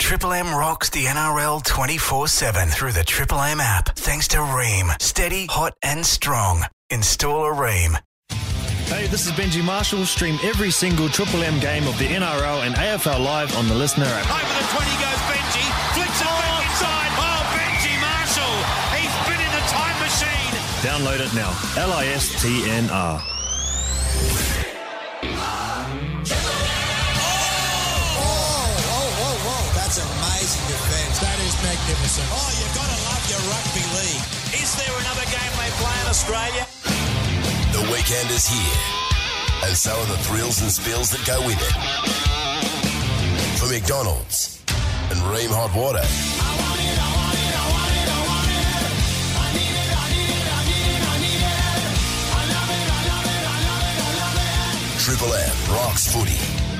Triple M rocks the NRL 24/7 through the Triple M app. Thanks to Ream. Steady, hot and strong. Install a Ream. Hey, this is Benji Marshall. Stream every single Triple M game of the NRL and AFL live on the Listener app. Over the 20 goes Benji, flicks it back inside. Oh, Benji Marshall, he's been in the time machine. Download it now. LISTNR. Whoa, that's amazing defence. That is magnificent. Oh, you've got to love your rugby league. Is there another game they play in Australia? The weekend is here, and so are the thrills and spills that go with it. For McDonald's and Ream Hot Water. Triple M rocks footy.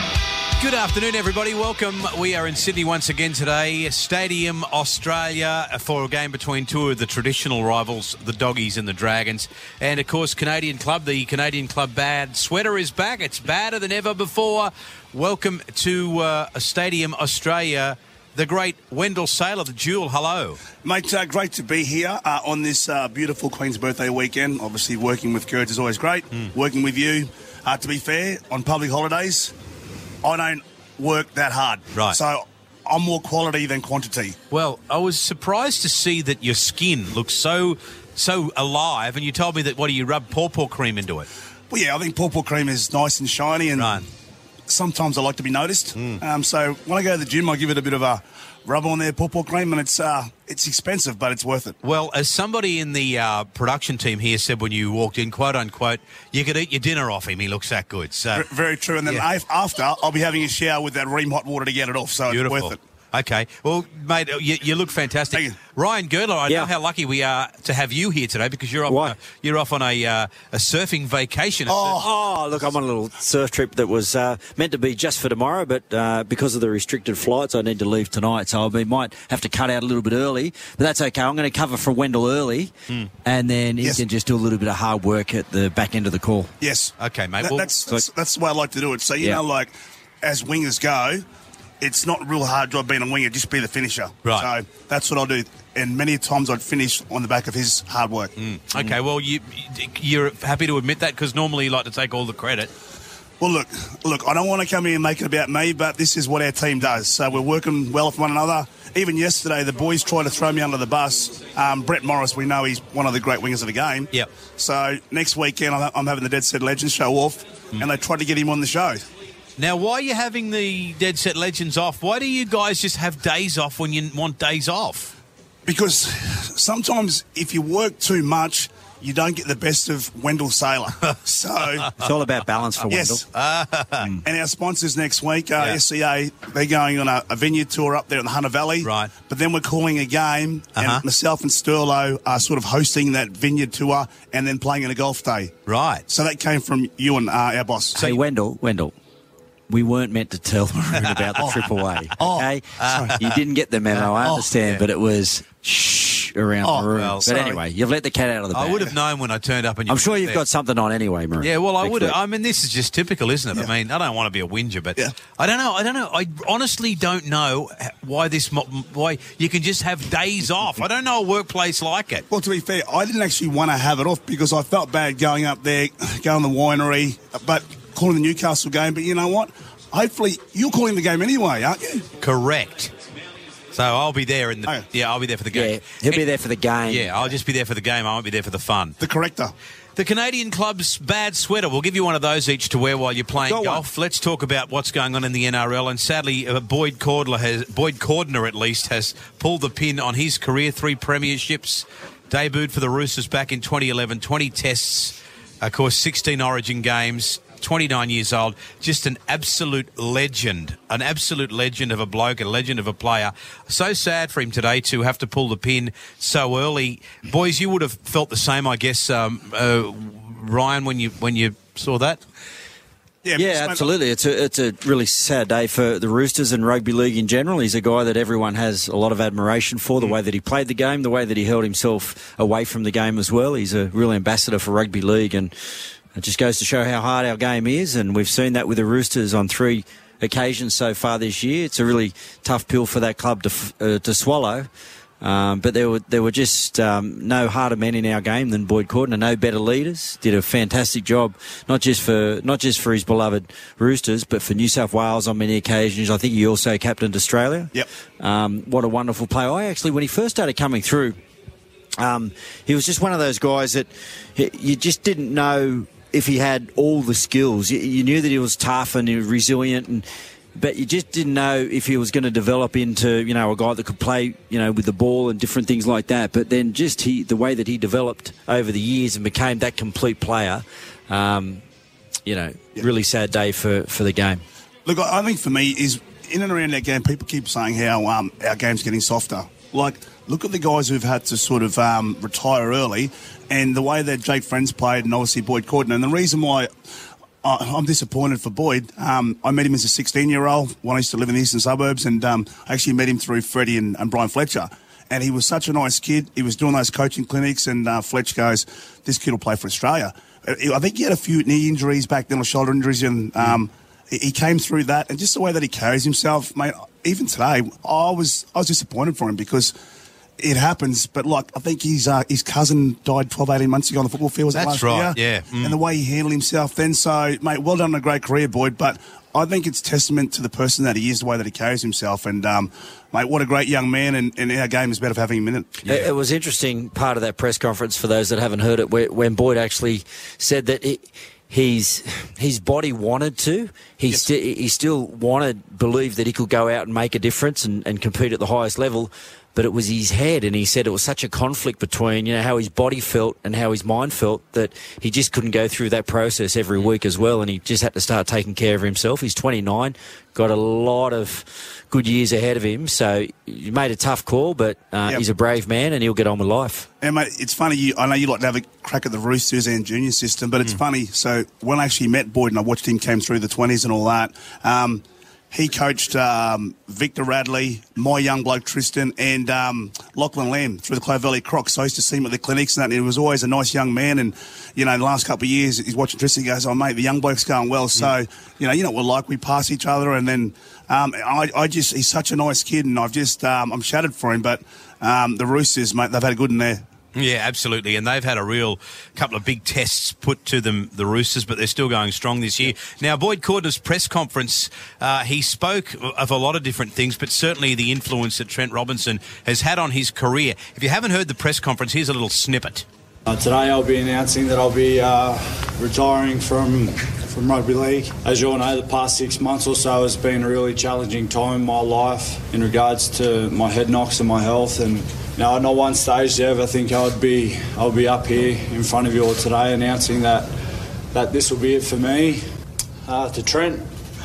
Good afternoon, everybody. Welcome. We are in Sydney once again today. Stadium Australia for a game between two of the traditional rivals, the Doggies and the Dragons. And, of course, Canadian Club, the Canadian Club Bad Sweater is back. It's badder than ever before. Welcome to Stadium Australia, the great Wendell Saylor, the Jewel. Hello. Mate, great to be here on this beautiful Queen's Birthday weekend. Obviously, working with Kurds is always great. Working with you, to be fair, on public holidays, I don't work that hard. Right. So I'm more quality than quantity. Well, I was surprised to see that your skin looks so alive, and you told me that, what do you rub pawpaw cream into it? Well, yeah, I think pawpaw cream is nice and shiny, and Right. sometimes I like to be noticed. So when I go to the gym, I give it a bit of a rub on there, pawpaw cream, and it's expensive, but it's worth it. Well, as somebody in the production team here said when you walked in, quote unquote, you could eat your dinner off him. He looks that good. So Very true. And then after, I'll be having a shower with that Ream hot water to get it off. So beautiful. It's worth it. Okay. Well, mate, you look fantastic. Thank you. Ryan Girdler, I know how lucky we are to have you here today because you're off on a surfing vacation. Oh, look, I'm on a little surf trip that was meant to be just for tomorrow, but because of the restricted flights, I need to leave tonight, so I might have to cut out a little bit early, but that's okay. I'm going to cover from Wendell early, and then he can just do a little bit of hard work at the back end of the call. Yes. Okay, mate. That's the way I like to do it. So, you know, like, as wingers go, it's not a real hard job being a winger, just be the finisher. Right. So that's what I'll do. And many times I'd finish on the back of his hard work. Okay, well, you're happy to admit that because normally you like to take all the credit. Well, look, I don't want to come here and make it about me, but this is what our team does. So we're working well with one another. Even yesterday, the boys tried to throw me under the bus. Brett Morris, we know he's one of the great wingers of the game. Yep. So next weekend, I'm having the Dead Set Legends show off, and they tried to get him on the show. Now, why are you having the Dead Set Legends off? Why do you guys just have days off when you want days off? Because sometimes if you work too much, you don't get the best of Wendell Saylor. So It's all about balance for Wendell. yes. And our sponsors next week, SCA, they're going on a vineyard tour up there in the Hunter Valley. Right. But then we're calling a game, and myself and Sterlo are sort of hosting that vineyard tour and then playing in a golf day. Right. So that came from you and our boss. Hey, Wendell, we weren't meant to tell Maroon about the Triple A, okay? You didn't get the memo, I understand, but it was around Maroon. well, but sorry. anyway, you've let the cat out of the bag. I would have known when I turned up and you I'm sure were you've there. got something on anyway, Maroon. Yeah, well, I Next would have. week. I mean, this is just typical, isn't it? Yeah. I mean, I don't want to be a whinger, but I don't know. I honestly don't know why why you can just have days off. I don't know a workplace like it. Well, to be fair, I didn't actually want to have it off because I felt bad going up there, going to the winery, but calling the Newcastle game. But you know what? Hopefully, you're calling the game anyway, aren't you? Correct. So I'll be there I'll be there for the game. Yeah, he'll be there for the game. Yeah, I'll just be there for the game. I won't be there for the fun. The corrector. The Canadian Club's Bad Sweater. We'll give you one of those each to wear while you're playing golf. Let's talk about what's going on in the NRL. And sadly, Boyd Cordner at least has pulled the pin on his career. 3 premierships. Debuted for the Roosters back in 2011. 20 tests. Of course, 16 Origin games. 29 years old, just an absolute legend of a bloke, a legend of a player. So sad for him today to have to pull the pin so early. Boys, you would have felt the same, I guess, Ryan, when you saw that? Yeah, absolutely. It's a really sad day for the Roosters and rugby league in general. He's a guy that everyone has a lot of admiration for, the way that he played the game, the way that he held himself away from the game as well. He's a real ambassador for rugby league, and it just goes to show how hard our game is, and we've seen that with the Roosters on 3 occasions so far this year. It's a really tough pill for that club to swallow. But there were just no harder men in our game than Boyd Cordner. No better leaders. Did a fantastic job, not just for his beloved Roosters, but for New South Wales on many occasions. I think he also captained Australia. Yep. What a wonderful player. When he first started coming through, he was just one of those guys that you just didn't know if he had all the skills. You knew that he was tough and resilient, but you just didn't know if he was going to develop into, a guy that could play, with the ball and different things like that. But then just the way that he developed over the years and became that complete player, really sad day for the game. Look, I think for me is in and around that game, people keep saying how our game's getting softer. Like, look at the guys who've had to sort of retire early and the way that Jake Friends played and obviously Boyd Cordner. And the reason why I'm disappointed for Boyd, I met him as a 16-year-old when I used to live in the eastern suburbs, and I actually met him through Freddie and Brian Fletcher. And he was such a nice kid. He was doing those coaching clinics, and Fletch goes, this kid will play for Australia. I think he had a few knee injuries back then, or shoulder injuries, and he came through that. And just the way that he carries himself, mate, even today, I was disappointed for him because it happens, but I think his cousin died 12, 18 months ago on the football field. That's right, yeah. And the way he handled himself then. So, mate, well done on a great career, Boyd. But I think it's testament to the person that he is, the way that he carries himself. And, mate, what a great young man. And our game is better for having him in it. Yeah. It was interesting part of that press conference, for those that haven't heard it, when Boyd actually said that his body wanted to. He still believed that he could go out and make a difference and compete at the highest level. But it was his head, and he said it was such a conflict between, how his body felt and how his mind felt that he just couldn't go through that process every week as well, and he just had to start taking care of himself. He's 29, got a lot of good years ahead of him, so he made a tough call, but he's a brave man and he'll get on with life. And, mate, it's funny, I know you like to have a crack at the Roosters and junior system, but it's funny. So when I actually met Boyd and I watched him came through the 20s and all that, he coached Victor Radley, my young bloke Tristan, and Lachlan Lamb through the Clovelly Crocs. So I used to see him at the clinics and that, and he was always a nice young man. And, the last couple of years, he's watching Tristan, he goes, oh, mate, the young bloke's going well. So, you know what we're like, we pass each other, and then he's such a nice kid, and I'm shattered for him. But the Roosters, mate, they've had a good in there. Yeah, absolutely. And they've had a real couple of big tests put to them, the Roosters, but they're still going strong this year. Now, Boyd Cordner's press conference, he spoke of a lot of different things, but certainly the influence that Trent Robinson has had on his career. If you haven't heard the press conference, here's a little snippet. Today I'll be announcing that I'll be retiring from rugby league. As you all know, the past 6 months or so has been a really challenging time in my life in regards to my head knocks and my health, and now, at not one stage did I ever think I'll be up here in front of you all today announcing that this will be it for me. To Trent,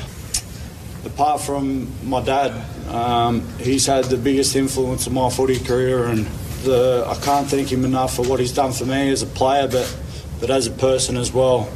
apart from my dad, he's had the biggest influence on my footy career, and I can't thank him enough for what he's done for me as a player, but as a person as well.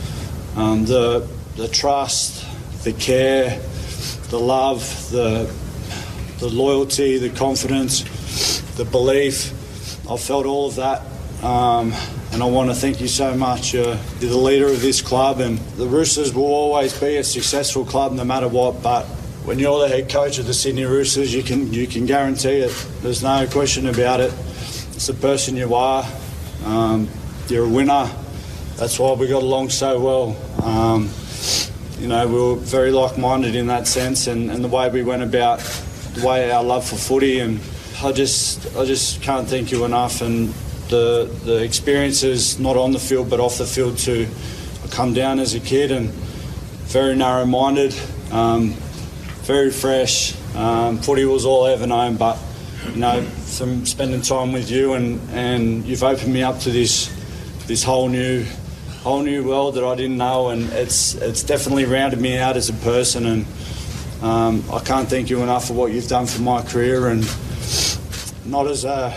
The trust, the care, the love, the loyalty, the confidence, the belief, I've felt all of that, and I want to thank you so much. You're the leader of this club, and the Roosters will always be a successful club no matter what, but when you're the head coach of the Sydney Roosters, you can guarantee it. There's no question about it. It's the person you are. You're a winner. That's why we got along so well. We were very like-minded in that sense, and the way we went about, the way our love for footy, and I just can't thank you enough, and the experiences not on the field but off the field too. I come down as a kid and very narrow-minded, very fresh. Footy was all I ever known, but from spending time with you and you've opened me up to this whole new world that I didn't know, and it's definitely rounded me out as a person, and I can't thank you enough for what you've done for my career, and not as a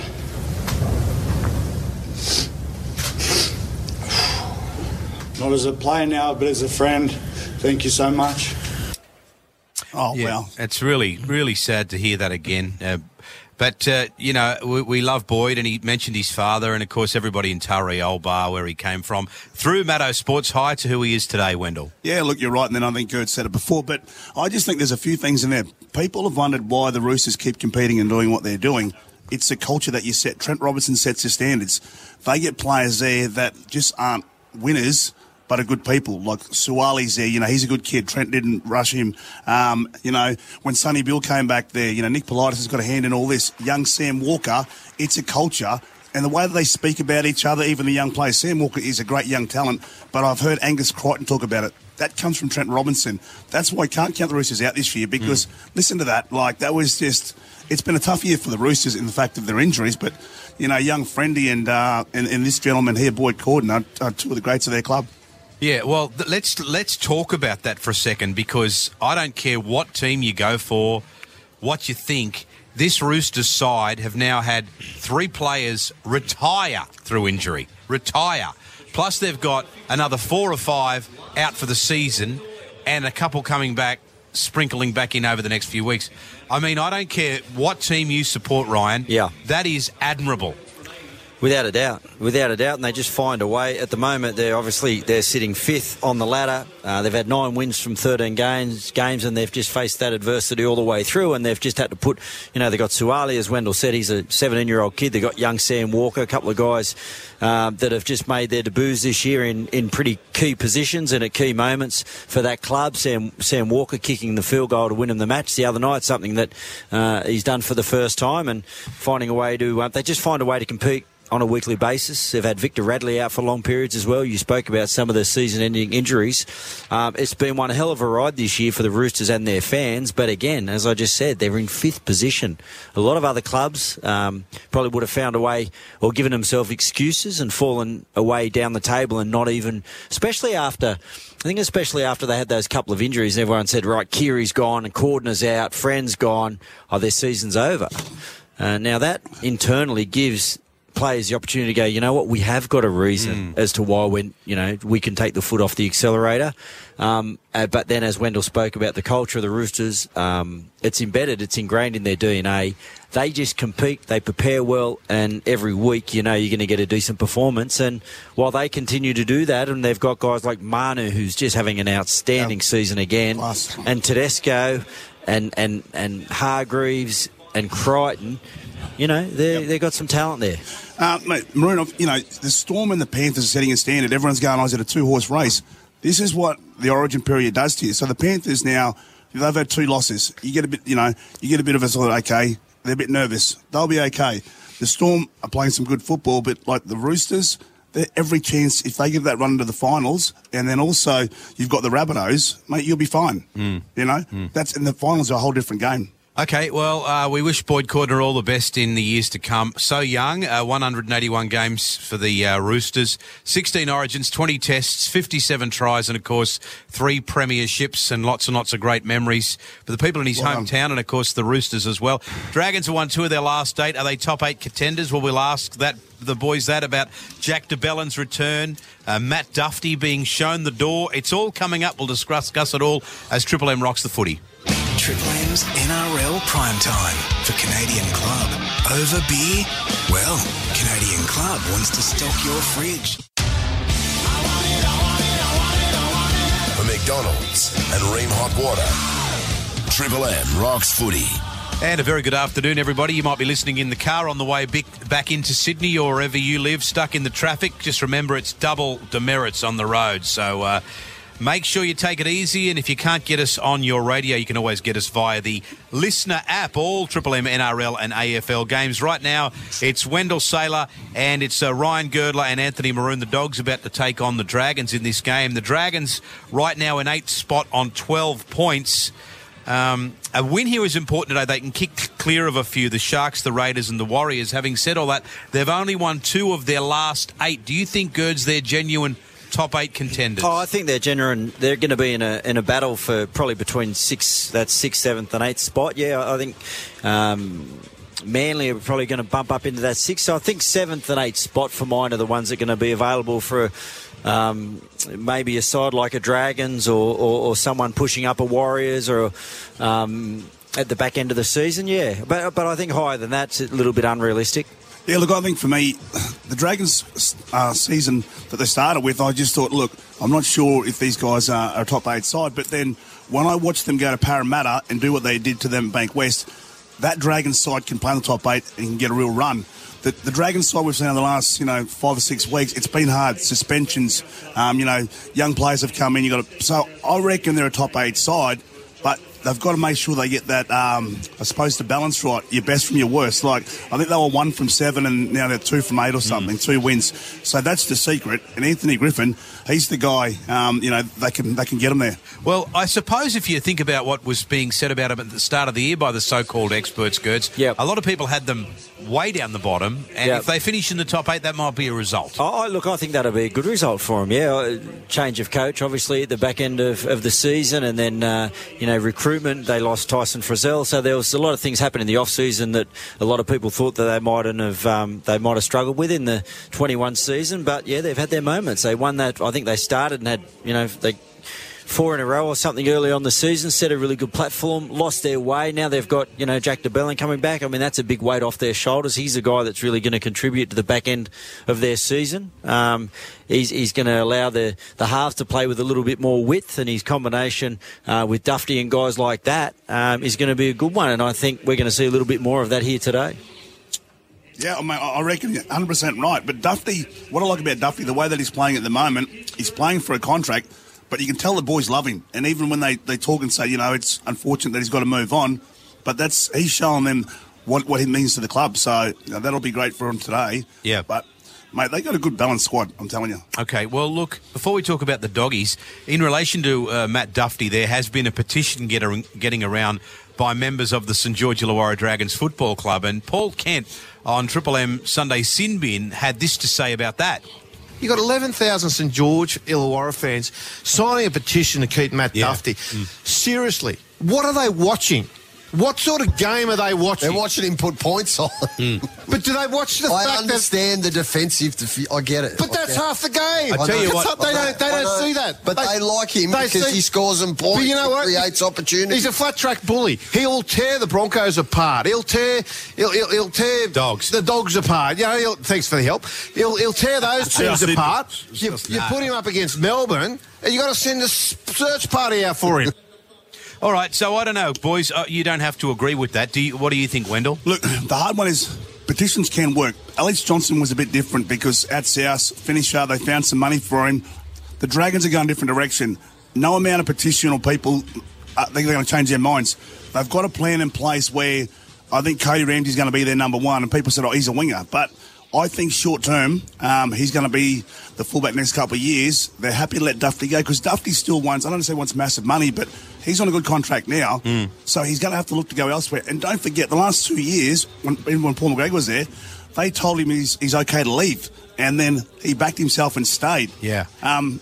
player now, but as a friend. Thank you so much. Oh, yeah, wow. It's really, really sad to hear that again. But, we love Boyd, and he mentioned his father and, of course, everybody in Taree Old Bar, where he came from, through Maddo Sports High to who he is today, Wendell. Yeah, look, you're right, and then I think Gert said it before, but I just think there's a few things in there. People have wondered why the Roosters keep competing and doing what they're doing. It's a culture that you set. Trent Robinson sets the standards. They get players there that just aren't winners, but are good people. Like Suwali's there, he's a good kid. Trent didn't rush him. When Sonny Bill came back there, Nick Politis has got a hand in all this. Young Sam Walker, it's a culture. And the way that they speak about each other, even the young players, Sam Walker is a great young talent, but I've heard Angus Crichton talk about it. That comes from Trent Robinson. That's why I can't count the Roosters out this year, because listen to that. That was just... It's been a tough year for the Roosters in the fact of their injuries, but, young Friendy and this gentleman here, Boyd Cordner, are two of the greats of their club. Yeah, well, let's talk about that for a second, because I don't care what team you go for, what you think. This Roosters side have now had 3 players retire through injury. Retire. Plus they've got another 4 or 5 out for the season and a couple coming back, sprinkling back in over the next few weeks. I mean, I don't care what team you support, Ryan. Yeah. That is admirable. Without a doubt, and they just find a way. At the moment, they're sitting 5th on the ladder. They've had 9 wins from 13 games, and they've just faced that adversity all the way through, and they've just had to put, they've got Suwali, as Wendell said, he's a 17-year-old kid. They've got young Sam Walker, a couple of guys that have just made their debuts this year in pretty key positions and at key moments for that club. Sam Walker kicking the field goal to win them the match the other night, something that he's done for the first time, and finding a way to, they just find a way to compete on a weekly basis. They've had Victor Radley out for long periods as well. You spoke about some of the season-ending injuries. It's been one hell of a ride this year for the Roosters and their fans, but again, as I just said, they're in 5th position. A lot of other clubs probably would have found a way or given themselves excuses and fallen away down the table, and not even, especially after they had those couple of injuries, and everyone said, right, Keary's gone and Cordner's out, Friend's gone, their season's over. Now that internally gives players the opportunity to go, you know what, we have got a reason as to why we can take the foot off the accelerator. But then, as Wendell spoke about the culture of the Roosters, it's embedded, it's ingrained in their DNA. They just compete, they prepare well, and every week, you're going to get a decent performance. And while they continue to do that, and they've got guys like Manu, who's just having an outstanding season again, and Tedesco and Hargreaves and Crichton, they've got some talent there. Mate, Maroon, the Storm and the Panthers are setting a standard. Everyone's going, is it a 2-horse race? This is what the Origin period does to you. So the Panthers now, they've had 2 losses. You get a bit of a sort of, okay, they're a bit nervous. They'll be okay. The Storm are playing some good football, but like the Roosters, every chance, if they give that run into the finals, and then also you've got the Rabbitohs, mate, you'll be fine. That's, and the finals are a whole different game. Okay, well, we wish Boyd Cordner all the best in the years to come. So young, 181 games for the Roosters, 16 Origins, 20 tests, 57 tries, and, of course, 3 premierships and lots of great memories for the people in his hometown and, of course, the Roosters as well. Dragons have won 2 of their last 8. Are they top 8 contenders? Well, we'll ask the boys about Jack de Bellin's return, Matt Duffy being shown the door. It's all coming up. We'll discuss it all as Triple M rocks the footy. Triple M's NRL Primetime for Canadian Club. Over beer? Well, Canadian Club wants to stock your fridge. For McDonald's and Ream Hot Water, Triple M rocks footy. And a very good afternoon, everybody. You might be listening in the car on the way back into Sydney or wherever you live, stuck in the traffic. Just remember, it's double demerits on the road, so make sure you take it easy, and if you can't get us on your radio, you can always get us via the Listener app. All Triple M, NRL and AFL games. Right now, it's Wendell Saylor and it's Ryan Girdler and Anthony Maroon. The Dogs about to take on the Dragons in this game. The Dragons right now in 8th spot on 12 points. A win here is important today. They can kick clear of a few, the Sharks, the Raiders and the Warriors. Having said all that, they've only won 2 of their last 8. Do you think, Gerds, they're genuine top 8 contenders? I think they're genuine. They're going to be in a battle for probably between 6th, 7th and 8th spot. Yeah, I think Manly are probably going to bump up into that 6th. So I think 7th and 8th spot for mine are the ones that are going to be available for maybe a side like a Dragons or someone pushing up a Warriors or At the back end of the season, yeah. But I think higher than that's a little bit unrealistic. Yeah, look, I think for me, the Dragons season that they started with, I just thought, look, I'm not sure if these guys are a top 8 side, but then when I watched them go to Parramatta and do what they did to them at Bank West, that Dragons side can play in the top 8 and can get a real run. The Dragons side we've seen in the last 5 or 6 weeks, it's been hard. Suspensions, young players have come in. So I reckon they're a top 8 side, but they've got to make sure they get that, I suppose, the balance right, your best from your worst. Like, I think they were 1 from 7 and now they're 2 from 8 or something, 2 wins. So that's the secret. And Anthony Griffin, he's the guy, they can get him there. Well, I suppose if you think about what was being said about him at the start of the year by the so-called experts, Gertz, a lot of people had them way down the bottom, and if they finish in the top 8, that might be a result. Look, I think that'll be a good result for him, change of coach, obviously, at the back end of the season, and then, recruitment. They lost Tyson Frizzell, so there was a lot of things happening in the off-season that a lot of people thought that they might have struggled with in the 21 season, but, they've had their moments. They won that, I think they started and had, they 4 in a row or something early on the season, set a really good platform, lost their way. Now they've got, Jack de Belin coming back. I mean, that's a big weight off their shoulders. He's a guy that's really going to contribute to the back end of their season. He's going to allow the halves to play with a little bit more width, and his combination with Dufty and guys like that is going to be a good one, and I think we're going to see a little bit more of that here today. Yeah, I reckon you're 100% right. But Dufty, what I like about Dufty, the way that he's playing at the moment, he's playing for a contract, but you can tell the boys love him. And even when they talk and say, it's unfortunate that he's got to move on, but he's showing them what he means to the club. So that'll be great for him today. Yeah. But, mate, they got a good balanced squad, I'm telling you. Okay, well, look, before we talk about the Doggies, in relation to Matt Dufty, there has been a petition getting around by members of the St George Illawarra Dragons Football Club, and Paul Kent on Triple M Sunday Sin Bin had this to say about that. You've got 11,000 St George Illawarra fans signing a petition to keep Matt Dufty. Seriously, what are they watching? What sort of game are they watching? They're watching him put points on. But do they watch the fact that... I understand the defensive... I get it. But that's half the game. I tell you what... They don't see that. But they like him because he scores them points. But you know what? Creates opportunities. He's a flat-track bully. He'll tear the Broncos apart. He'll tear Dogs. The Dogs apart. Thanks for the help. He'll tear those teams apart. You put him up against Melbourne, and you got to send a search party out for him. All right, so I don't know, boys. You don't have to agree with that. What do you think, Wendell? Look, the hard one is petitions can work. Alex Johnson was a bit different because at South, finisher, they found some money for him. The Dragons are going a different direction. No amount of petition or people, they're going to change their minds. They've got a plan in place where I think Cody Ramsey's going to be their number one, and people said, he's a winger. But I think short term, he's going to be the fullback next couple of years. They're happy to let Dufty go because Dufty still wants, I don't say he wants massive money, but he's on a good contract now. So he's going to have to look to go elsewhere. And don't forget, the last 2 years, even when Paul McGregor was there, they told him he's okay to leave. And then he backed himself and stayed. Yeah. And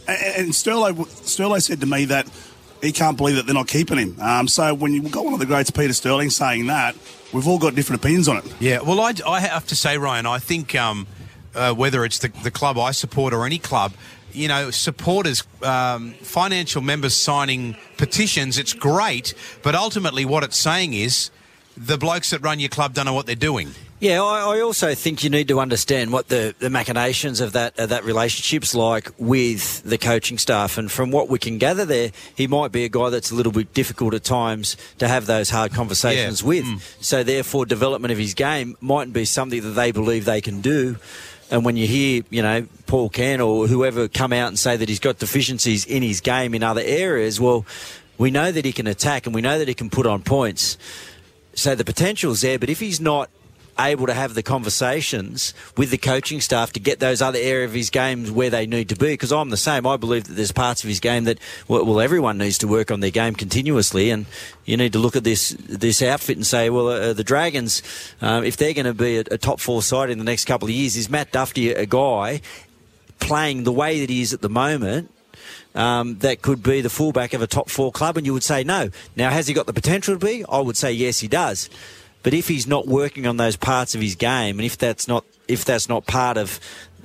Sterlo said to me that he can't believe that they're not keeping him. So when you've got one of the greats, Peter Sterling, saying that, we've all got different opinions on it. Yeah, well, I have to say, Ryan, I think whether it's the club I support or any club, supporters, financial members signing petitions, it's great, but ultimately what it's saying is the blokes that run your club don't know what they're doing. Yeah, I also think you need to understand what the machinations of that relationship's like with the coaching staff. And from what we can gather there, he might be a guy that's a little bit difficult at times to have those hard conversations with. So therefore, development of his game mightn't be something that they believe they can do. And when you hear, Paul Kent or whoever come out and say that he's got deficiencies in his game in other areas, well, we know that he can attack and we know that he can put on points. So the potential's there, but if he's not able to have the conversations with the coaching staff to get those other areas of his game where they need to be, because I'm the same. I believe that there's parts of his game that, well, everyone needs to work on their game continuously, and you need to look at this outfit and say, well, the Dragons, if they're going to be a top 4 side in the next couple of years, is Matt Dufty a guy playing the way that he is at the moment that could be the fullback of a top 4 club? And you would say no. Now, has he got the potential to be? I would say yes, he does. But if he's not working on those parts of his game, and if that's not part of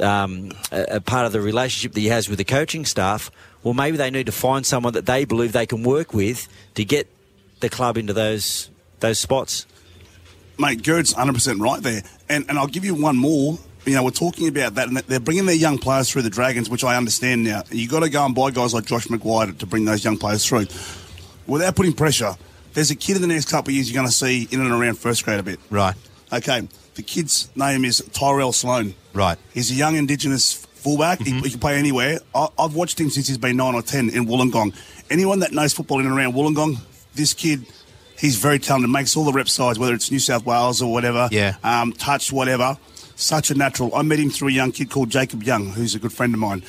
a part of the relationship that he has with the coaching staff, well, maybe they need to find someone that they believe they can work with to get the club into those those spots. Mate, Gerd's 100% right there. And I'll give you one more. You know, we're talking about that, and they're bringing their young players through the Dragons, which I understand now. You've got to go and buy guys like Josh McGuire to bring those young players through. Without putting pressure, there's a kid in the next couple of years you're going to see in and around first grade a bit. Right. Okay. The kid's name is Tyrell Sloan. Right. He's a young Indigenous fullback. He can play anywhere. I've watched him since he's been 9 or 10 in Wollongong. Anyone that knows football in and around Wollongong, this kid, he's very talented, makes all the rep sides, whether it's New South Wales or whatever, touch, whatever. Such a natural. I met him through a young kid called Jacob Young, who's a good friend of mine.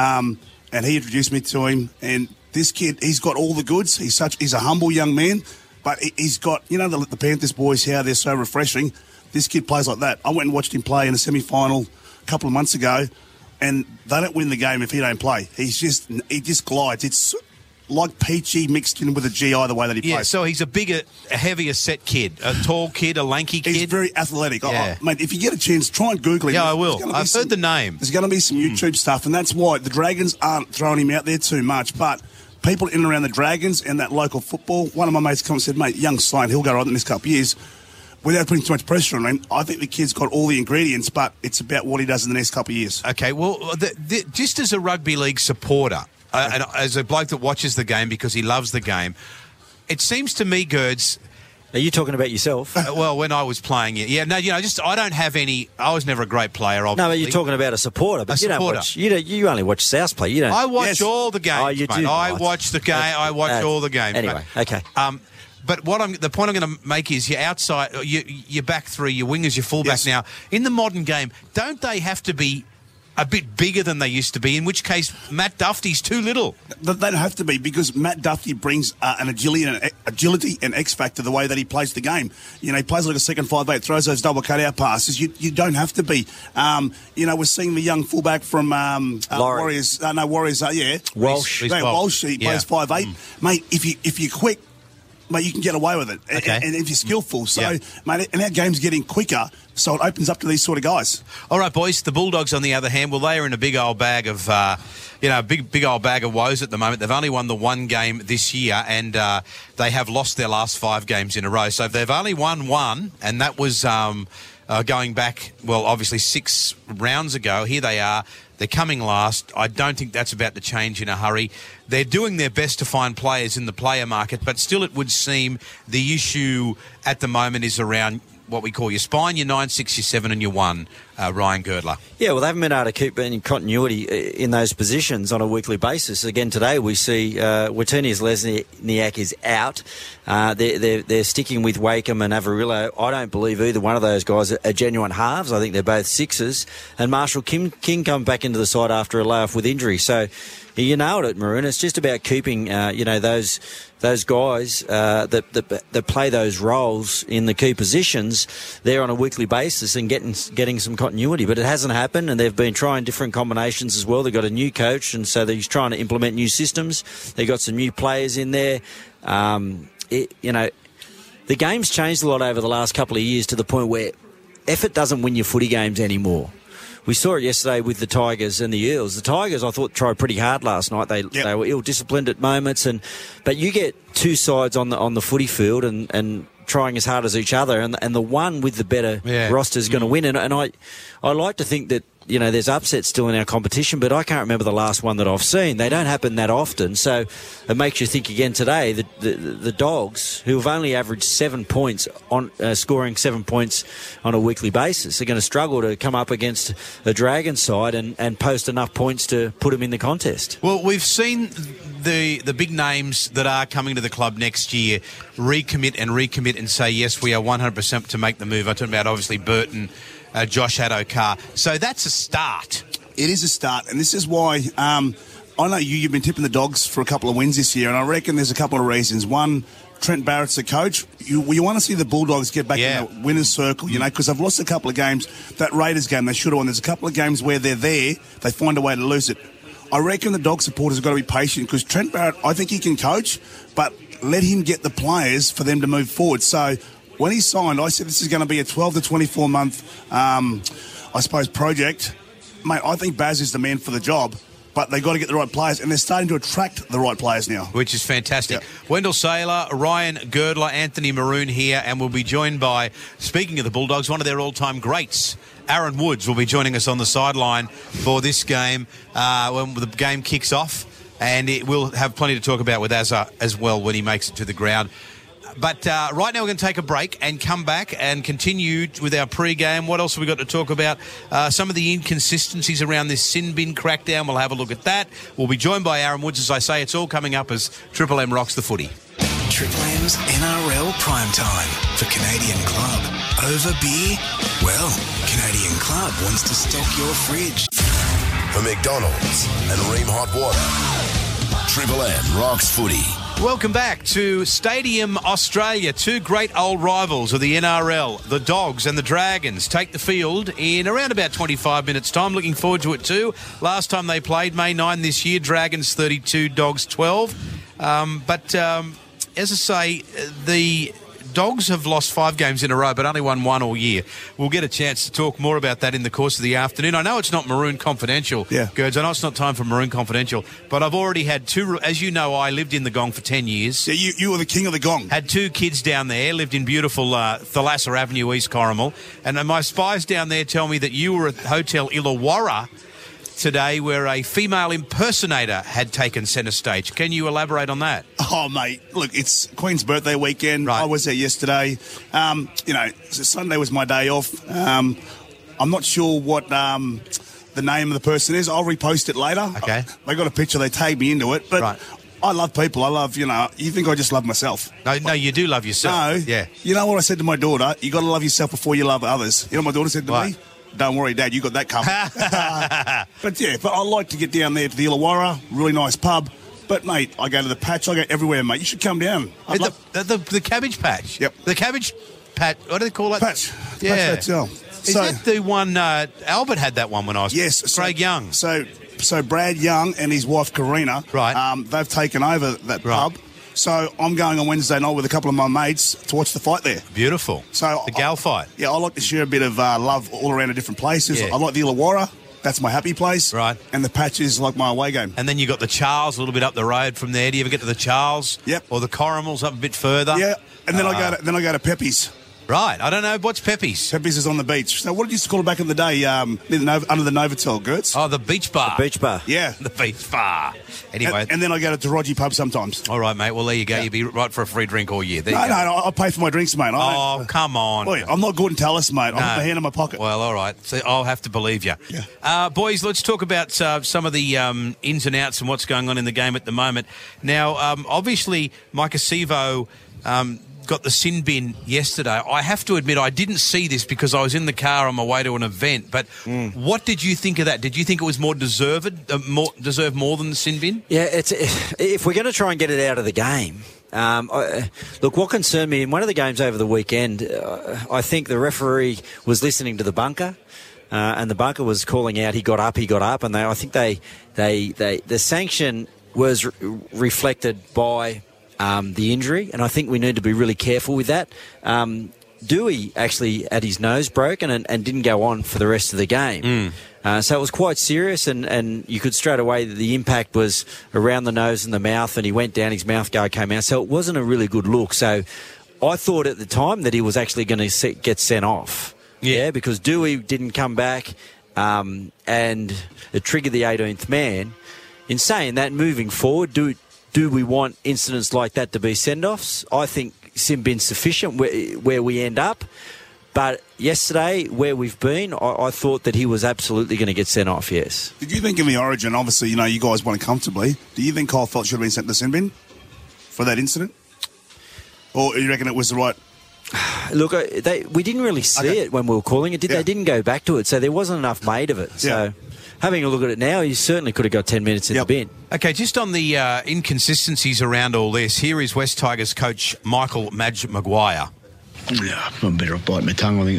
And he introduced me to him. And this kid, he's got all the goods. He's a humble young man, but he's got, you know, the Panthers boys, how they're so refreshing. This kid plays like that. I went and watched him play in a semi-final a couple of months ago, and they don't win the game if he don't play. He just glides. It's like Peachy mixed in with a GI the way that he plays. Yeah, so he's a bigger, a heavier set kid, a tall kid, a lanky kid. He's very athletic. Yeah. Mate, if you get a chance, try and Google him. Yeah, I will. I've heard the name. There's going to be some YouTube stuff, and that's why the Dragons aren't throwing him out there too much. But people in and around the Dragons and that local football, one of my mates come and said, mate, young Sloan, he'll go right in this couple of years. Without putting too much pressure on him, I think the kid's got all the ingredients, but it's about what he does in the next couple of years. Okay, well, just as a rugby league supporter, and as a bloke that watches the game because he loves the game, it seems to me, Gerds... Are you talking about yourself? Well, when I was playing it. Yeah, no, you know, I don't have any... I was never a great player, obviously. No, but you're talking about a supporter. But you only watch South play. You don't... I watch all the games, you mate. do I watch the game. I watch all the games. Anyway, mate. okay. But the point I'm going to make is your outside, your back three, your wingers, your fullback now. In the modern game, don't they have to be a bit bigger than they used to be, in which case Matt Duffy's too little? They don't have to be, because Matt Duffy brings an agility and X factor the way that he plays the game. You know, he plays like a second 5'8", throws those double cutout passes. You don't have to be. You know, we're seeing the young fullback from Warriors. Warriors. Walsh. Walsh. He plays 5'8". Mate, if you're quick, mate, you can get away with it. Okay. And if you're skillful. So, mate, and our game's getting quicker, so it opens up to these sort of guys. All right, boys. The Bulldogs, on the other hand, well, they are in a big old bag of, big old bag of woes at the moment. They've only won the one game this year, and they have lost their last 5 games in a row. So if they've only won one, and that was going back, well, obviously 6 rounds ago, here they are. They're coming last. I don't think that's about to change in a hurry. They're doing their best to find players in the player market, but still it would seem the issue at the moment is around what we call your spine, your 9, 6, your 7 and your 1, Ryan Girdler. Yeah, well, they haven't been able to keep any continuity in those positions on a weekly basis. Again, today we see Watunius Lesniak is out. They're sticking with Wakeham and Avarillo. I don't believe either one of those guys are genuine halves. I think they're both 6s. And Marshall King come back into the side after a layoff with injury. So you nailed it, Maroon. It's just about keeping, those guys that play those roles in the key positions there on a weekly basis and getting some continuity. But it hasn't happened, and they've been trying different combinations as well. They've got a new coach, and so he's trying to implement new systems. They've got some new players in there. The game's changed a lot over the last couple of years to the point where effort doesn't win your footy games anymore. We saw it yesterday with the Tigers and the Eels. The Tigers, I thought, tried pretty hard last night. They were ill-disciplined at moments, but you get two sides on the footy field and trying as hard as each other, and the one with the better roster is going to win. And I like to think that, there's upsets still in our competition, but I can't remember the last one that I've seen. They don't happen that often, so it makes you think again today that the Dogs, who have only averaged 7 points on scoring 7 points on a weekly basis, are going to struggle to come up against a Dragon side and post enough points to put them in the contest. Well, we've seen the big names that are coming to the club next year recommit and say, yes, we are 100% to make the move. I'm talking about, obviously, Burton, Josh Addo-Carr. So that's a start. It is a start, and this is why I know you've been tipping the Dogs for a couple of wins this year, and I reckon there's a couple of reasons. One, Trent Barrett's the coach. You want to see the Bulldogs get back in the winner's circle, because they've lost a couple of games. That Raiders game, they should have won. There's a couple of games where they're there, they find a way to lose it. I reckon the Dog supporters have got to be patient, because Trent Barrett, I think he can coach, but let him get the players for them to move forward. So when he signed, I said this is going to be a 12 to 24 month, project. Mate, I think Baz is the man for the job. but they've got to get the right players, and they're starting to attract the right players now. Which is fantastic. Wendell Saylor, Ryan Girdler, Anthony Maroon here, and we'll be joined by, speaking of the Bulldogs, one of their all-time greats, Aaron Woods, will be joining us on the sideline for this game when the game kicks off, and we'll have plenty to talk about with Azza as well when he makes it to the ground. But right now we're going to take a break and come back and continue with our pre-game. What else have we got to talk about? Some of the inconsistencies around this sin bin crackdown. We'll have a look at that. We'll be joined by Aaron Woods. As I say, it's all coming up as Triple M rocks the footy. Triple M's NRL Primetime for Canadian Club. Over beer? Well, Canadian Club wants to stock your fridge. For McDonald's and Ream Hot Water, Triple M rocks footy. Welcome back to Stadium Australia. Two great old rivals of the NRL, the Dogs and the Dragons, take the field in around about 25 minutes' time. Looking forward to it too. Last time they played, May 9 this year, Dragons 32, Dogs 12. But as I say, the Dogs have lost 5 games in a row, but only won 1 all year. We'll get a chance to talk more about that in the course of the afternoon. I know it's not Maroon Confidential, Gerds. I know it's not time for Maroon Confidential, but I've already had 2... As you know, I lived in the Gong for 10 years. Yeah, you were the king of the Gong. Had 2 kids down there, lived in beautiful Thalassa Avenue, East Corrimal, and my spies down there tell me that you were at Hotel Illawarra today where a female impersonator had taken centre stage. Can you elaborate on that? Oh, mate, look, it's Queen's birthday weekend. Right. I was there yesterday. Sunday was my day off. I'm not sure what the name of the person is. I'll repost it later. Okay. They got a picture. They tagged me into it. But right. I love people. I love, you think I just love myself. No, you do love yourself. No. Yeah. You know what I said to my daughter? You got to love yourself before you love others. You know what my daughter said to me? Don't worry, Dad, you got that covered. But I like to get down there to the Illawarra, really nice pub. But, mate, I go to the Patch, I go everywhere, mate. You should come down. The Cabbage Patch? Yep. The Cabbage Patch, what do they call it? Patch. Yeah. Patch Hotel. Is that the one, Albert had that one when I was... Yes. Craig Young. So Brad Young and his wife, Karina, right. They've taken over that pub. So I'm going on Wednesday night with a couple of my mates to watch the fight there. Beautiful. So the Gal fight. Yeah, I like to share a bit of love all around the different places. Yeah. I like the Illawarra. That's my happy place. Right. And the Patch is like my away game. And then you got the Charles a little bit up the road from there. Do you ever get to the Charles? Yep. Or the Corrimals up a bit further? Yeah. And then I go to Pepe's. Right. I don't know. What's Pepe's? Pepe's is on the beach. So what did you used to call it back in the day under the Novotel, Gertz? Oh, the beach bar. The beach bar. Yeah. The beach bar. Anyway. And then I go to Taraji pub sometimes. All right, mate. Well, there you go. Yeah. You'd be right for a free drink all year. No, I'll pay for my drinks, mate. Come on. Boy, I'm not Gordon Tallis, mate. I'll put my hand in my pocket. Well, all right. So I'll have to believe you. Yeah. Boys, let's talk about some of the ins and outs and what's going on in the game at the moment. Now, obviously, Micah Sevo... got the sin bin yesterday. I have to admit I didn't see this because I was in the car on my way to an event, but what did you think of that? Did you think it was more deserved more than the sin bin? Yeah, if we're going to try and get it out of the game, look, what concerned me in one of the games over the weekend, I think the referee was listening to the bunker, and the bunker was calling out, he got up, and I think the sanction was reflected by the injury, and I think we need to be really careful with that. Dewey actually had his nose broken and didn't go on for the rest of the game. So it was quite serious, and you could straight away the impact was around the nose and the mouth, and he went down, his mouth guard came out. So it wasn't a really good look. So I thought at the time that he was actually going to get sent off. Yeah, because Dewey didn't come back, and it triggered the 18th man. In saying that, moving forward, do we want incidents like that to be send-offs? I think sin bin's sufficient where we end up. But yesterday, where we've been, I thought that he was absolutely going to get sent off, yes. Did you think in the Origin, obviously, you guys won it comfortably, do you think Kyle Feldt should have been sent to the sin bin for that incident? Or you reckon it was the right... Look, we didn't really see it when we were calling it. They didn't go back to it, so there wasn't enough made of it. So... Having a look at it now, you certainly could have got 10 minutes in the bin. Okay, just on the inconsistencies around all this, here is West Tigers coach Michael Madge Maguire. Yeah, I'm better off biting my tongue. I think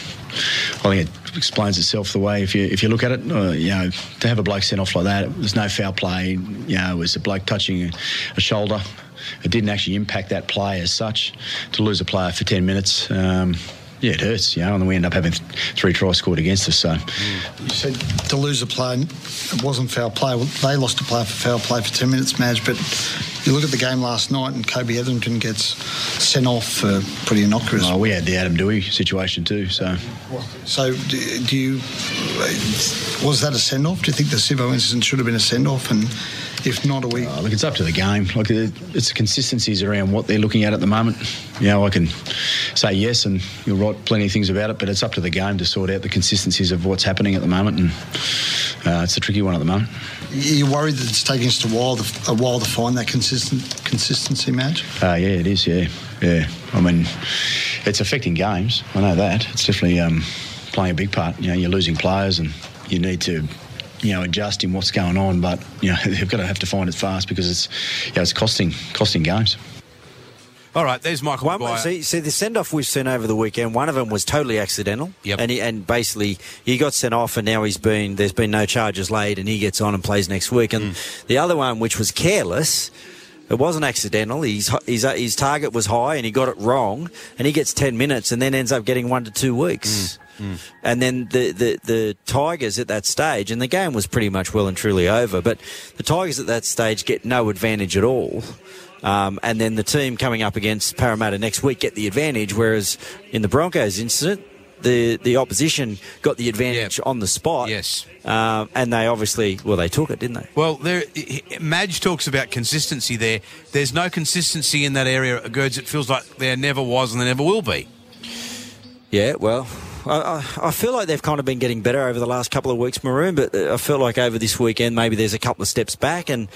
it explains itself the way if you look at it. To have a bloke sent off like that, there's no foul play. It was a bloke touching a shoulder. It didn't actually impact that play as such. To lose a player for 10 minutes. Yeah, it hurts, and then we end up having 3 tries scored against us. So, you said to lose a play, it wasn't foul play. Well, they lost a player for foul play for 10 minutes, Madge. But you look at the game last night, and Kobe Etherington gets sent off for pretty innocuous. Oh, we had the Adam Dewey situation too. So do you? Was that a send off? Do you think the Sivo incident should have been a send off? And if not, are we? Look, it's up to the game. Like, it's the consistencies around what they're looking at the moment. I can say yes, and you'll write plenty of things about it, but it's up to the game to sort out the consistencies of what's happening at the moment, and it's a tricky one at the moment. You're worried that it's taking us a while to find that consistency, Madge? Yeah, it is. Yeah. I mean, it's affecting games. I know that. It's definitely playing a big part. You're losing players, and you need to adjust in what's going on, but they've got to have to find it fast because it's costing games. All right, there's Michael Maguire. See, the send-off we've seen over the weekend, one of them was totally accidental. Yep. And basically he got sent off, and now there's been no charges laid, and he gets on and plays next week. And the other one, which was careless, it wasn't accidental. His target was high, and he got it wrong, and he gets 10 minutes, and then ends up getting 1 to 2 weeks. And then the Tigers at that stage, and the game was pretty much well and truly over, but the Tigers at that stage get no advantage at all. And then the team coming up against Parramatta next week get the advantage, whereas in the Broncos incident, the opposition got the advantage on the spot. Yes. And they obviously, they took it, didn't they? Well, Madge talks about consistency there. There's no consistency in that area, Gerds. It feels like there never was and there never will be. Yeah, well, I feel like they've kind of been getting better over the last couple of weeks, Maroon, but I feel like over this weekend maybe there's a couple of steps back, and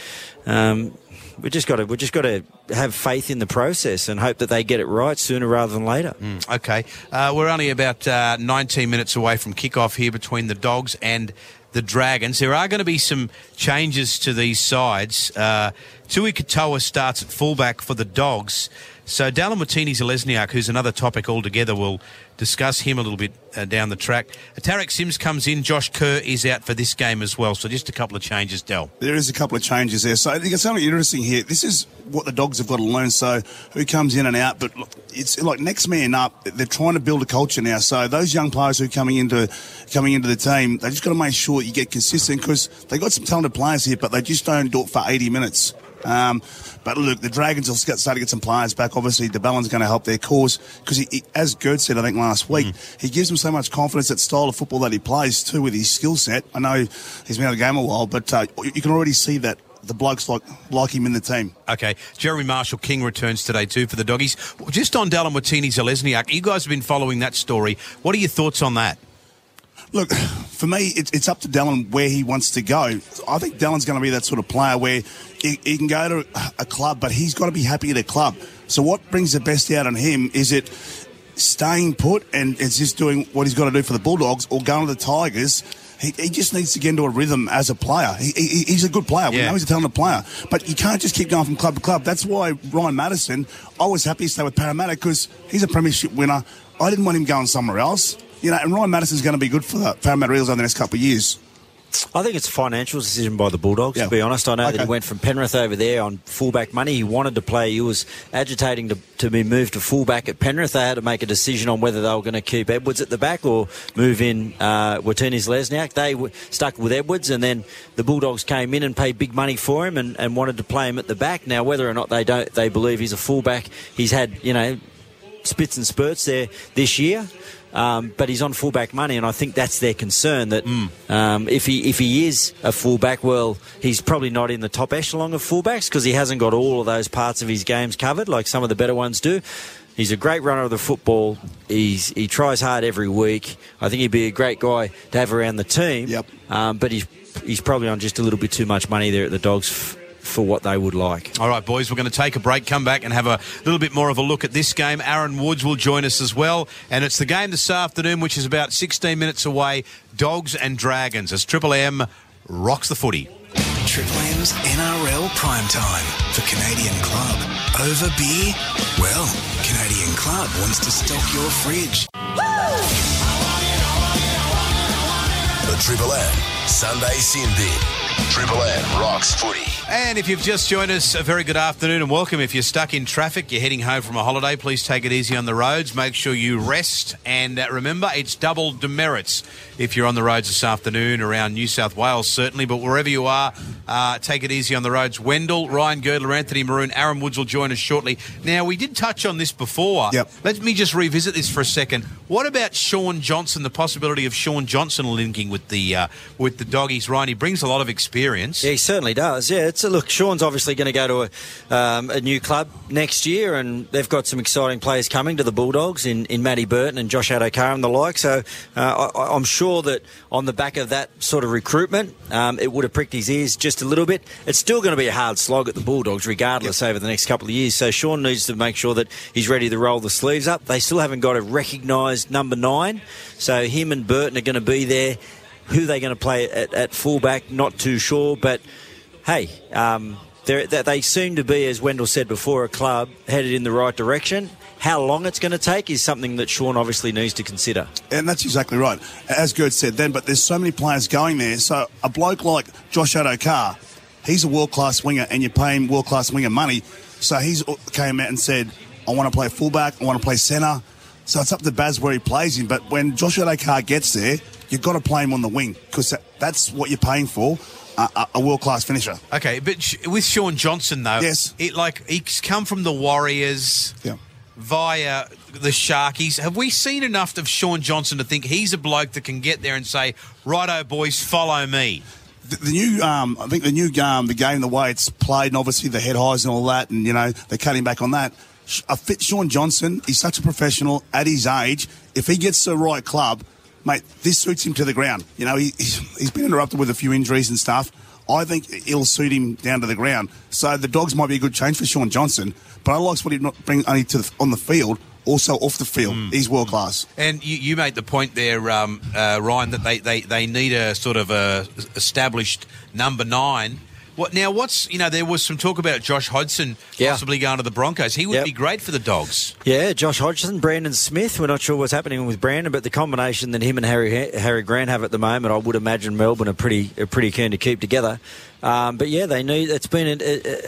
we just got to have faith in the process and hope that they get it right sooner rather than later. Okay, we're only about 19 minutes away from kickoff here between the Dogs and the Dragons. There are going to be some changes to these sides. Tui Katoa starts at fullback for the Dogs. So Dallin Watene-Zelezniak, who's another topic altogether, we'll discuss him a little bit down the track. Tarek Sims comes in. Josh Kerr is out for this game as well. So just a couple of changes, Del. There is a couple of changes there. So I think it's something interesting here. This is what the Dogs have got to learn. So who comes in and out. But look, it's like next man up. They're trying to build a culture now. So those young players who are coming into the team, they just got to make sure you get consistent, because they got some talented players here, but they just don't do it for 80 minutes. But look, the Dragons will start to get some players back. Obviously, DeBellin's going to help their cause, because he, as Gerd said, I think last week, he gives them so much confidence, that style of football that he plays too, with his skill set. I know he's been out of the game a while, but you can already see that the blokes like him in the team. Okay, Jeremy Marshall-King returns today too for the Doggies. Just on Dallin Watene-Zelezniak, you guys have been following that story. What are your thoughts on that? Look, for me, it's up to Dallin where he wants to go. I think Dallin's going to be that sort of player where he can go to a club, but he's got to be happy at a club. So what brings the best out on him? Is it staying put and it's just doing what he's got to do for the Bulldogs, or going to the Tigers? He just needs to get into a rhythm as a player. He's a good player. We know he's a talented player. But you can't just keep going from club to club. That's why Ryan Madison, I was happy to stay with Parramatta, because he's a premiership winner. I didn't want him going somewhere else. And Ryan Madison's going to be good for the Parramatta Eels over the next couple of years. I think it's a financial decision by the Bulldogs, to be honest. I know that he went from Penrith over there on fullback money. He wanted to play. He was agitating to be moved to fullback at Penrith. They had to make a decision on whether they were going to keep Edwards at the back or move in Watene-Zelezniak. They were stuck with Edwards, and then the Bulldogs came in and paid big money for him and wanted to play him at the back. Now, whether or not they believe he's a fullback, he's had, spits and spurts there this year. But he's on fullback money, and I think that's their concern, that if he is a fullback, well, he's probably not in the top echelon of fullbacks, because he hasn't got all of those parts of his games covered like some of the better ones do. He's a great runner of the football. He tries hard every week. I think he'd be a great guy to have around the team. But he's probably on just a little bit too much money there at the Dogs for what they would like. All right, boys, we're going to take a break, come back and have a little bit more of a look at this game. Aaron Woods will join us as well, and it's the game this afternoon, which is about 16 minutes away, Dogs and Dragons, as Triple M rocks the footy. Triple M's NRL Primetime for Canadian Club. Over beer? Well, Canadian Club wants to stock your fridge. The Triple M Sunday Sin Bin. Triple M rocks footy. And if you've just joined us, a very good afternoon and welcome. If you're stuck in traffic, you're heading home from a holiday, please take it easy on the roads. Make sure you rest. And remember, it's double demerits if you're on the roads this afternoon around New South Wales, certainly. But wherever you are, take it easy on the roads. Wendell, Ryan Girdler, Anthony Maroon, Aaron Woods will join us shortly. Now, we did touch on this before. Yep. Let me just revisit this for a second. What about Shaun Johnson, the possibility of Shaun Johnson linking with the Doggies? Ryan, he brings a lot of experience. Yeah, he certainly does. Yeah, look, Shaun's obviously going to go to a new club next year, and they've got some exciting players coming to the Bulldogs in Matty Burton and Josh Adokar and the like. So I'm sure that on the back of that sort of recruitment, it would have pricked his ears just a little bit. It's still going to be a hard slog at the Bulldogs regardless over the next couple of years. So Shaun needs to make sure that he's ready to roll the sleeves up. They still haven't got a recognised number 9. So him and Burton are going to be there. Who they're going to play at fullback, not too sure. But, hey, they seem to be, as Wendell said before, a club headed in the right direction. How long it's going to take is something that Shaun obviously needs to consider. And that's exactly right. As Gerd said then, but there's so many players going there. So a bloke like Josh Adokar, he's a world-class winger, and you're paying world-class winger money. So he's came out and said, I want to play fullback, I want to play centre. So it's up to Baz where he plays him. But when Josh Adokar gets there, you've got to play him on the wing because that's what you're paying for, a world-class finisher. Okay, but with Shaun Johnson, though, yes, he's come from the Warriors via the Sharkies. Have we seen enough of Shaun Johnson to think he's a bloke that can get there and say, righto, boys, follow me? The new, I think the game, the way it's played, and obviously the head highs and all that, and, they're cutting back on that. A fit Shaun Johnson, he's such a professional at his age. If he gets the right club, mate, this suits him to the ground. He's been interrupted with a few injuries and stuff. I think it'll suit him down to the ground. So the Dogs might be a good change for Shaun Johnson, but I like what he bring only on the field, also off the field. He's world class. And you made the point there, Ryan, that they need a sort of a established number 9. There was some talk about Josh Hodgson possibly going to the Broncos. He would be great for the Dogs. Yeah, Josh Hodgson, Brandon Smith. We're not sure what's happening with Brandon, but the combination that him and Harry Grant have at the moment, I would imagine Melbourne are pretty keen to keep together. But yeah, they need. It's been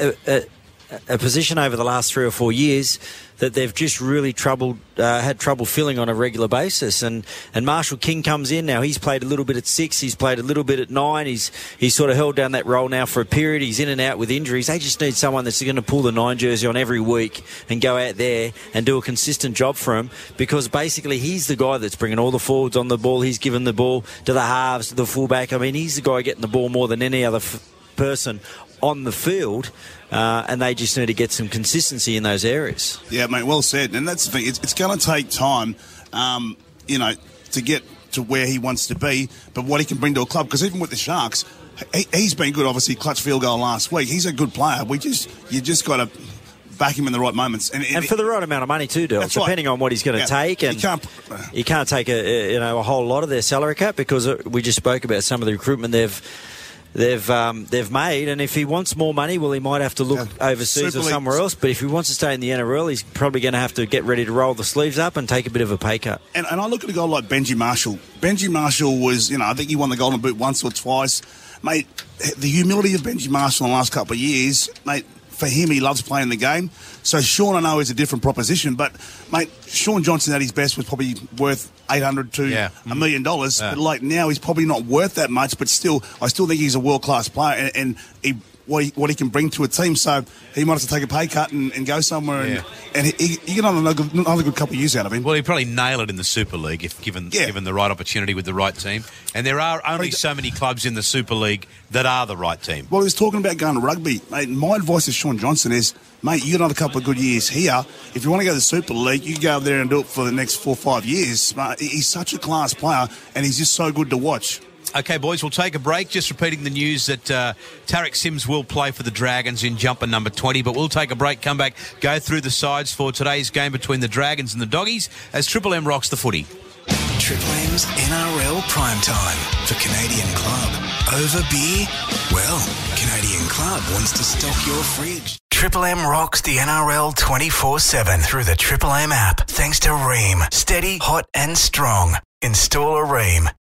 a position over the last 3 or 4 years that they've just really had trouble filling on a regular basis. And Marshall King comes in now. He's played a little bit at 6. He's played a little bit at 9. He's sort of held down that role now for a period. He's in and out with injuries. They just need someone that's going to pull the 9 jersey on every week and go out there and do a consistent job for him, because basically he's the guy that's bringing all the forwards on the ball. He's giving the ball to the halves, to the fullback. I mean, he's the guy getting the ball more than any other person on the field. And they just need to get some consistency in those areas. Yeah, mate, well said. And that's the thing. It's going to take time, to get to where he wants to be, but what he can bring to a club. Because even with the Sharks, he's been good. Obviously, clutch field goal last week. He's a good player. You just got to back him in the right moments. And for the right amount of money too, Del, depending on what he's going to take. And you can't take a whole lot of their salary cap, because we just spoke about some of the recruitment they've made, and if he wants more money, well, he might have to look overseas or somewhere else. But if he wants to stay in the NRL, he's probably going to have to get ready to roll the sleeves up and take a bit of a pay cut. And I look at a guy like Benji Marshall. Benji Marshall was, I think he won the Golden Boot once or twice. Mate, the humility of Benji Marshall in the last couple of years, mate, for him, he loves playing the game. So Shaun, I know, is a different proposition, but, mate, Shaun Johnson at his best was probably worth $800 to $1 million. But, like, now he's probably not worth that much, but still, I still think he's a world-class player, and what he can bring to a team. So he might have to take a pay cut and go somewhere, and he get another good couple of years out of him. Well, he'd probably nail it in the Super League if given the right opportunity with the right team. And there are only so many clubs in the Super League that are the right team. Well, he was talking about going to rugby. Mate, my advice to Shaun Johnson is, mate, you got another couple of good years here. If you want to go to the Super League, you go over there and do it for the next 4 or 5 years. Mate, he's such a class player, and he's just so good to watch. Okay, boys, we'll take a break. Just repeating the news that Tarek Sims will play for the Dragons in jumper number 20, but we'll take a break, come back, go through the sides for today's game between the Dragons and the Doggies as Triple M rocks the footy. Triple M's NRL Primetime for Canadian Club. Over beer? Well, Canadian Club wants to stock your fridge. Triple M rocks the NRL 24/7 through the Triple M app. Thanks to Ream. Steady, hot and strong. Install a Ream.